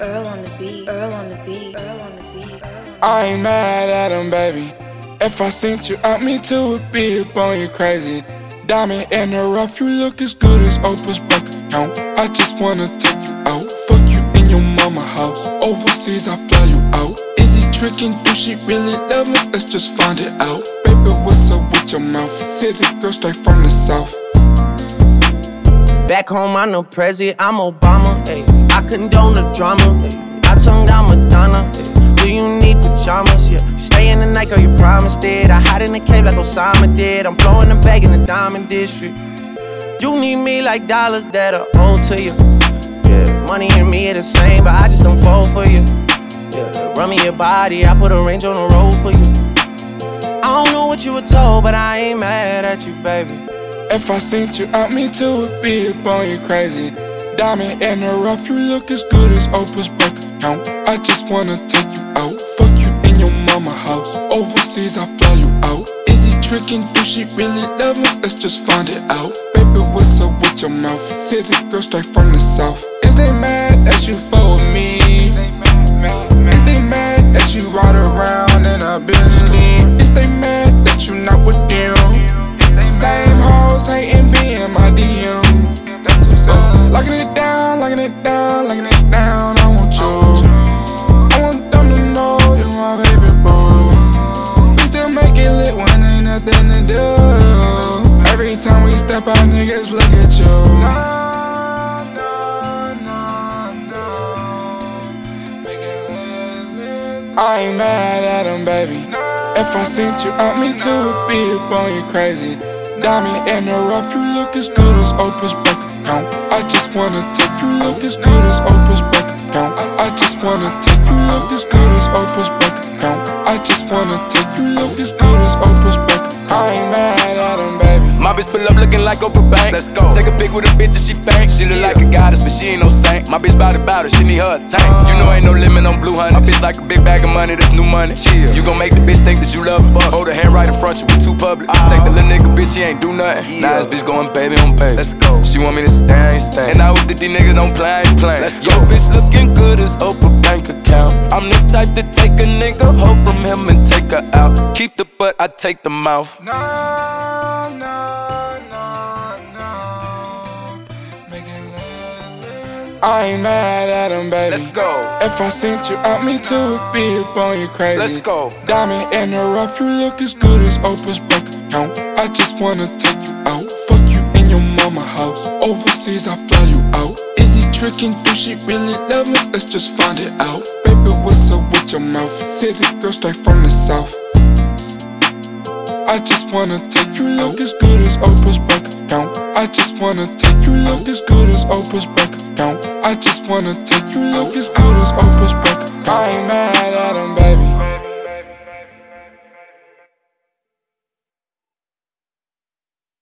Earl on the beat, Earl on the beat, Earl on the beat, Earl on the beat. I ain't mad at him, baby. If I sent you out, me too would be up on you crazy. Diamond in the rough, you look as good as Oprah's bank account. I just wanna take you out, fuck you in your mama house. Overseas, I fly you out. Is he tricking? Do she really love me? Let's just find it out. Baby, what's up with your mouth? City girl straight from the south. Back home, I'm no president, I'm Obama. Ay. I condone the drama. Ay. I tongue down Madonna. Ay. Do you need pajamas? Yeah. Stay in the night, girl, you promised it. I hide in the cave like Osama did. I'm blowing the bag in the diamond district. You need me like dollars that are owed to you. Yeah, money and me are the same, but I just don't fall for you. Yeah, run me your body, I put a range on the road for you. I don't know what you were told, but I ain't mad at you, baby. If I sent you out, me too would be up on you crazy. Diamond in the rough, you look as good as Oprah's bank account. I just wanna take you out, fuck you in your mama house. Overseas, I fly you out. Is he tricking? Do she really love me? Let's just find it out. Baby, what's up with your mouth? City girl straight from the south. Is they mad that you fuck with me? Is they mad that you ride around in a Bentley? Is they mad that you not with them? Same hoes hating me in my DM. That's too sad. Locking it down, locking it down, locking it down. I want you. I want them to know you're my baby boo. We still make it lit when ain't nothing to do. Every time we step out, niggas look at you. No, no, no, no. Make it lit. I ain't mad at him, baby. If I sent you out, me too would be up on you crazy. Diamond in the rough, you look as good as Oprah's bank account. I just wanna take you look as good as Oprah's bank account. I just wanna take you look as good as Oprah's bank account. I just wanna take you look as good as Oprah's bank account. I ain't mad at him, baby. My bitch pull up looking like Oprah Bank. Let's go. Take a pic with a bitch and she faint. She look like a goddess, but she ain't no saint. My bitch bout it, she need her a tank. You know ain't no limit on blue honey. My bitch like a big bag of money, that's new money. Chill. You gon' make the bitch think that you love her. Fuck. Hold her hand right in front, you be too public. Take the little nigga, bitch, he ain't do nothing. Now this bitch going baby on baby. Let's go. She want me to stay, I ain't stay. And I hope that these niggas don't play, I ain't playing. Let's go. Yo, bitch looking good as Oprah bank account. I'm the type to take a nigga hoe from him and take her out. Keep the butt, I take the mouth. No, no, no, no. Make it lit. I ain't mad at him, baby. Let's go. If I sent you out, me too would be up on you crazy. Let's go. Diamond in the rough, you look as good as Oprah's bank account. I just wanna take you out, fuck you in your mama house. Overseas, I fly you out. Is he tricking? Do she really love me? Let's just find it out. Baby, what's up with your mouth? City girl straight from the south. I just wanna take you look as good as Oprah's bank account. I just wanna take you look as good as Oprah's bank account. I just wanna take you look as good as Oprah's bank account. I ain't mad at him, baby.